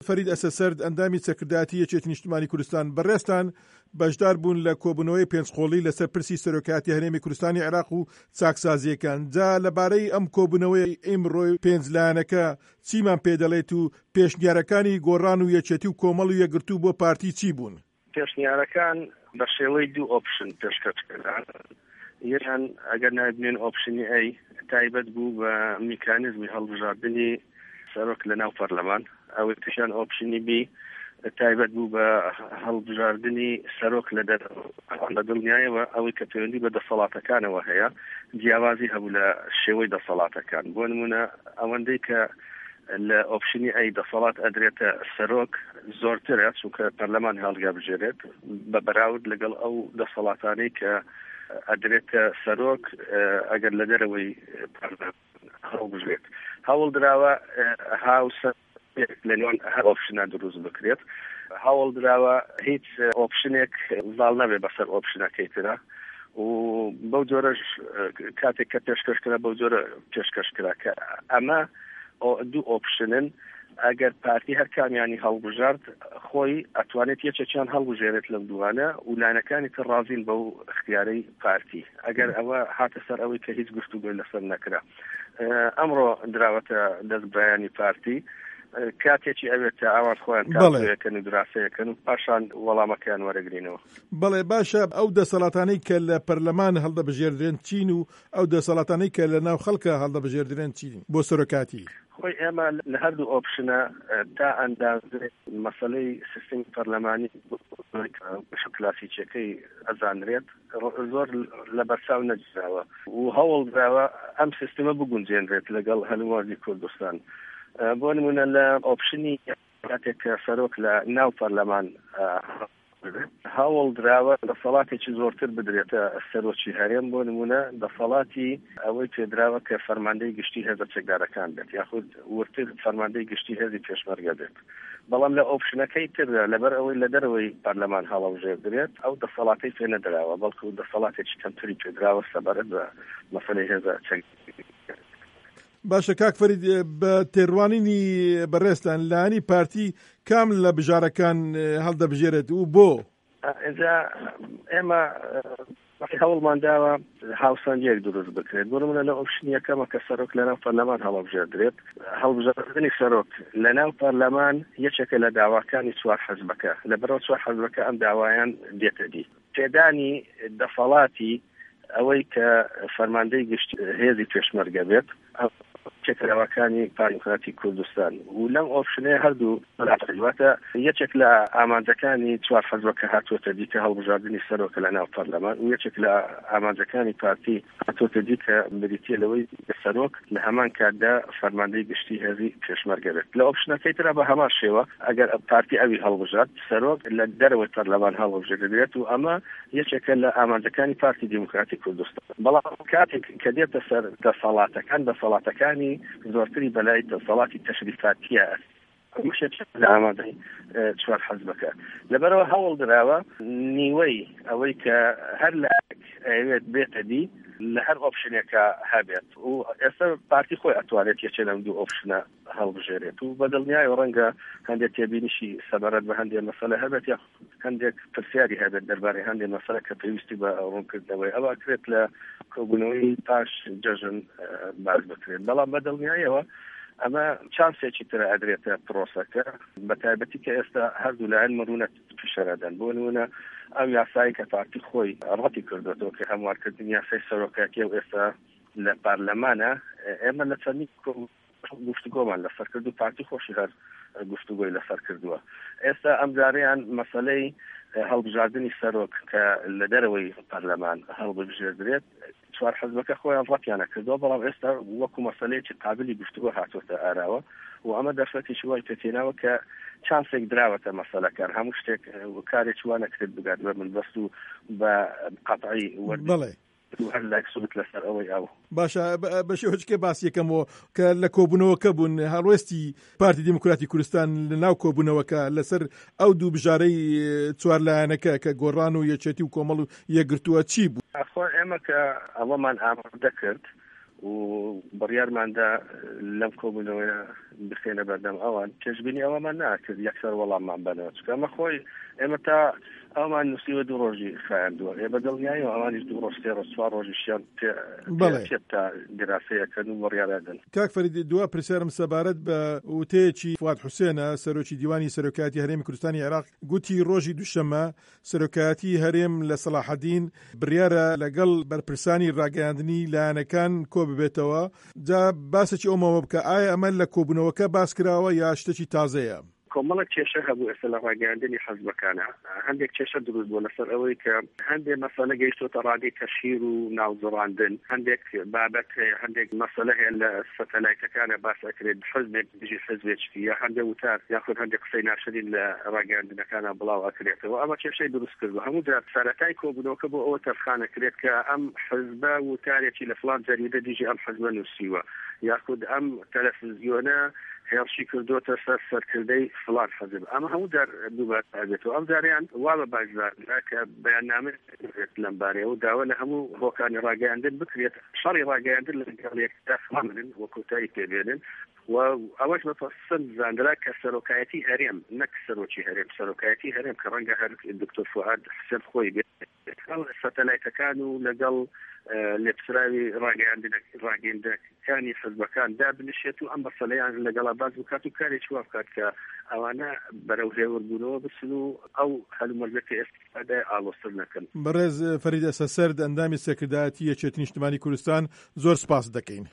فەرید ئەسەسەرد ئەندامی سەرکردایەتی یەکێتی نیشتیمانی کوردستان بەڕێستان بەشدار بوون لە کۆبوونەوەی پێنجخۆڵی لەسەر پرسی سەرۆکایەتی هەرێمی کوردستانی عێراق و چاکسازیەکان. جا لەبارەی ئەم کۆبوونەوەی ئیمڕۆی پێنجلایەنەکە چیمان پێ دەڵێت و پێشنیارەکانی گۆڕان و یەکێتی و کۆمەڵ و یەکگرتوو بۆ پارتی چی بوون؟ پێشنیارەکان بە شێوەی دوو ئۆپشن پێشکەشکردان. یەکیان ئەگەر نابنێن ئۆپشنی ئەی تایبەت بوو بە میکانیزمی هەڵبژاردننی سەرۆک لە ناو پەرلەمان، ئەوەی تشان ئۆپشنی بی تایبەت بوو بە هەڵبژاردننی سەرۆک لە دڵنیایەوە ئەوەی کە پەیوەندی بە دەسەڵاتەکانەوە هەیە جیاوازی هەبوو لە شێوەی دەسەڵاتەکان. بۆ نمونە ئەوەندەی کە لە ئۆپشنی ئەی دەسەڵات ئەدرێتە سەرۆک زۆرترە چونکە پەرلەمان هەڵگا بژێرێت بە بەراورد لەگەڵ ئەو دەسەڵاتانەی کە ئەدرێتە سەرۆک ئەگەر لە دەرەوەی هەڵبژێت. هەوڵ دراوە هاوسە لە نێوان هەر ئۆپشنە دروست بکرێت. هەوڵ دراوە هیچ ئۆپشنێک زاڵ نەبێ بەسەر ئۆپشنەکەی ترە و بەو جۆرەش کاتێک کە پێشکەشکرا بەو جۆرە پێشکەشکرا کە ئەمە دوو ئۆپشنن ئەگەر پارتی هەر کامیانی هەڵبژارد خۆی ئەتوانێت یەکێکیان هەڵبژێرێت لەم دوانە و لایەنەکانی تر ڕازین بەو اختیارەی پارتی ئەگەر ئەوە هاتە سەر ئەوەی کە هیچ گفتوگۆی لەسەر نەکرا. ئەمڕۆ دراوەتە دەستبرایانی پارتی کاتێکی ئەوێت ئاوات خۆیان کاتەکەن و دراسەیەکەن و پاشان وەڵامەکەیان وەرەگرینەوە. بەڵێ باشە ئەو دەسەڵاتانەی کە لە پەرلەمان هەڵدەبژێردرێن چین و ئەو دەسەڵاتانەی کە لە ناو خەڵکە هەڵدەبژێردرێن چین بۆ سەرۆکاتی؟ خۆی ئێمە لە هەردوو ئۆپشنە تا ئەندازێ مەسەلەی سیستمی پەرلەمانی کلاسیکیەکەی ئەزانرێت زۆر لە بەرچاو نەجراوە و هەوڵ دراوە ئەم سیستمە بگونجێنرێت لەگەڵ هەلوماردی کوردستان. بۆ نمونە لە ئۆپشنی کاتێک کە سەرۆک لە ناو پەرلەمان هەوڵ دراوە دەسەڵاتێکی زۆرتر بدرێتە سەرۆکی هەرێم. بۆ نمونە دەسەڵاتی ئەوەی پێدراوە کە فەرماندەی گشتی هێزە چەکدارەکان بێت یاخود ورتر فەرماندەی گشتی هێزی پێشمەرگە بێت. بەڵام لە ئۆپشنەکەی تر لەبەر ئەوەی لە دەرەوەی پەرلەمان هەڵەبژێردرێت ئەو دەسەڵاتی پێ نەدراوە بەڵکو دەسەڵاتێکی کەمتری پێدراوە سەبارەت بە مەسەلەی هێزە چەکدارەکان. باشە کاک فەرید بە تێڕوانینی بەڕێستان لایەنی پارتی کام لە بژارەکان هەڵدەبژێرێت و بۆ؟ ئێجا ئێمە هەوڵمان داوە هاوسەنگێک دروست بکرێت. بۆ نمونە لە ئۆپشنی یەکەمە کە سەرۆک لە ناو پەرلەمان هەڵەبژێردرێت. هەڵبژاردننی سەرۆک لە ناو پەرلەمان یەکێکە لە داواکانی چوار حەزبەکە لەبەرەوە چوار حەزبەکە ئەم داوایان دێتە دی. پێدانی دەسەڵاتی ئەوەی کە فەرماندەی گشتی هێزی پێشمەرگە بێت چێکەوەکانی پارلمانی کوردستان و لەم ئۆپشنەیە هەردوو بەڵاتەواتە یەکێک لە ئامانجەکانی چوار حەزبەکە هاتوۆتە دی کە هەڵبژاردننی سەرۆکە لە ناو پەرلەمان و یەکێک لە ئامانجەکانی پارتی هاتوۆتە دی کە بریتیە لەوەی سەرۆک لە هەمان کاتدا فەرماندەی گشتی هێزی پێشمەرگە بێت. لە ئۆپشنەکەی ترا بە هەمان شێوە ئەگەر پارتی ئەوی هەڵبژارد سەرۆک لە دەرەوەی پەرلەمان هەڵبژێردرێت و ئەمە یەکێکە لە ئامانجەکانی پارتی دیموکراتی کوردستان. بەڵام کاتێک کە دێتە سەر دەسەڵاتەکانی زۆرتری بەلای دەسەڵاتی تەشریفاتیە مشت لە ئامادەی چوار حەزبەکە لەبەرەوە هەوڵ دراوە نیوەی ئەوەی کە هەر لە ئەوێت بێتە دی لە هەر ئۆپشنێکە هەبێت و ئێستا پارتی خۆی ئەتوانێت یەکێ لەم دوو ئۆپشنە هەڵبژێرێت و بەدڵنیای ڕەنگە هەندێک تێبینیشی سەبارەت بە هەندێک مەسەلە هەبێت یا هەندێک پرسیاری هەبێت دەربارەی هەندێک مەسەلە کە پێویستی بە ڕوونکردنەوەی ئەوە کرێت لە کۆبوونەوەی پاش جەژن باز بکرێت. بەڵام بەدڵنیایەوە ئەمە چانسێکی ترە ئەدرێتە پرۆسەکە بە تایبەتی کە ئێستا هەردوو لایەن مەرونەت پیشەرەدەن. بۆ نمونە ئەو یاسایی کە پارتی خۆی ڕەتی کردوێتەوە کە هەموارکردنی یاسای سەرۆکایەتی و ئێستا لە پارلەمانە ئێمە لە چەندی گفتوگۆمان لەسەر کرد و پارتی خۆشی هەر گفتوگۆی لەسەر کردووە. ئێستا ئەم جارەیان مەسەلەی هەڵبژاردننی سەرۆک کە لە دەرەوەی پەرلەمان هەڵبژێردرێت چوار حەزبەکە خۆیان ڕەتیانە کردەوە بەڵام ئێستا وەکو مەسەلەیەکی قابلی گفتوگۆ هاتوۆتە ئاراوە و ئەمە دەرفەتێکی وای پێتێناوە کە چانسێک دراوەتە مەسەلەکان هەموو شتێک کارێکی وانە کرد بگات بە من بەست و بە قەتعی وەرد هەر لاکسوت لەسەر ئەوەی ئەو باشە بە شێوەیەکێ باس یەکەمەوە کە لە کۆبوونەوەکە بوون هەڵوێستی پارتی دیموکراتی کوردستان لە ناو کۆبوونەوەکە لەسەر ئەو دوو بژارەی چوار لایەنەکە کە گۆڕان و یەکێتی و کۆمەڵ و یەکگرتووە چی بوو؟ ئەخۆ ئێمە کە ئەوەمان ئامادە کرد و بڕیارماندا لەم کۆبوونەوەیە بخێنە بەردەم ئەوان پێشبینی ئەوەمان ناکرد یەکسەر وەڵاممان بنەوە چکە ئەمە خۆی ئێمە تا ئەومان نووسیوە 2 ڕۆژی خایاندووە ێ بەدڵنیایەوە ئەوانیش 2 ڕۆژ 3 ڕۆژ 4 ڕۆژیشیان پێ تا دراسەیەکەن و بڕیاردن. کاک فەریدی دووە پرسیارم سەبارەت بە وتەیەکی فواد حوسێنە سەرۆکی دیوانی سەرۆکایەتی هەرێمی کوردستانی عێراق گوتی ڕۆژی دووشەممە سەرۆکایەتی هەرێم لە سەلاحەدین بڕیارە لەگەڵ بەرپرسانی ڕاگەیاندنی لایەنەکان کۆ ببێتەوە. جا باسێکی ئەومەوە بکە ئایا ئەمە لە کۆبوونەوەکە باس کراوە یا شتێکی تازەیە؟ کۆمەڵک کێشە هەبوو ئێستا لە ڕاگەیاندنی حەزبەکانە هەندێک کێشە دروست بوو لەسەر ئەوەی کە هەندێک مەسەلە گەیشتۆتە ڕادی تەشهیر و ناوزڕاندن هەندێک بابەت هەیە هەندێک مەسەلە هەیە لە سەتەلایتەکانە باس ئەکرێت حزبێک دژی حزبێکی یا هەندێک وتار یاخود هەندێک قسەی ناشرین لە ڕاگەیاندنەکانە بڵاو ئەکرێتەوە ئەمە کێشەی دروست کردووە هەموو جار سەرەتای کۆبوونەوەکە بۆ ئەوە تەرخانەکرێت کە ئەم حزبە وتارێکی لە فڵان جەریدە دژی ئەم حزبە نووسیوە یاخود ئەم تەلەڤیزیۆنە هێڵشی کردوتە سەر سەرکردەی فڵان حەزب ئەمە هەموو جار دووبار ئەبێتەوە ئەم جاریان وا بە باشداردا کە بەیاننامە لەم بارەیە و داوا لە هەموو هۆکانی ڕاگەیاندن بکرێت شەڕی ڕاگەیاندن لەگەڵ یەکدا خامن وە کۆتایی پێبێنن و ئەوەش بەپەسەند زاندرا کە سەرۆکایەتی هەرێم نەک سەرۆکی هەرێم سەرۆکایەتی هەرێم کە ڕەنگە هەر دکتۆر فواد حسێن خۆی بێت سەتەلایتەکان و لەگەڵ لێپسراوی ڕاگەیاندنەکانی حزبەکان دابنشێت و ئەم مەسەلەیان لەگەڵا باز بکات و کارێکی وا بکات کە ئەوانە بەرەو هێوەربوونەوە بچن و ئەو هەلومەرجەکە ئێستادای ئاڵۆستر نەکەن. بەڕێز فەرید ئەسەسەرد ئەندامی سەرکردایەتی یەکێتی نیشتیمانی کوردستان زۆر سپاس دەکەین.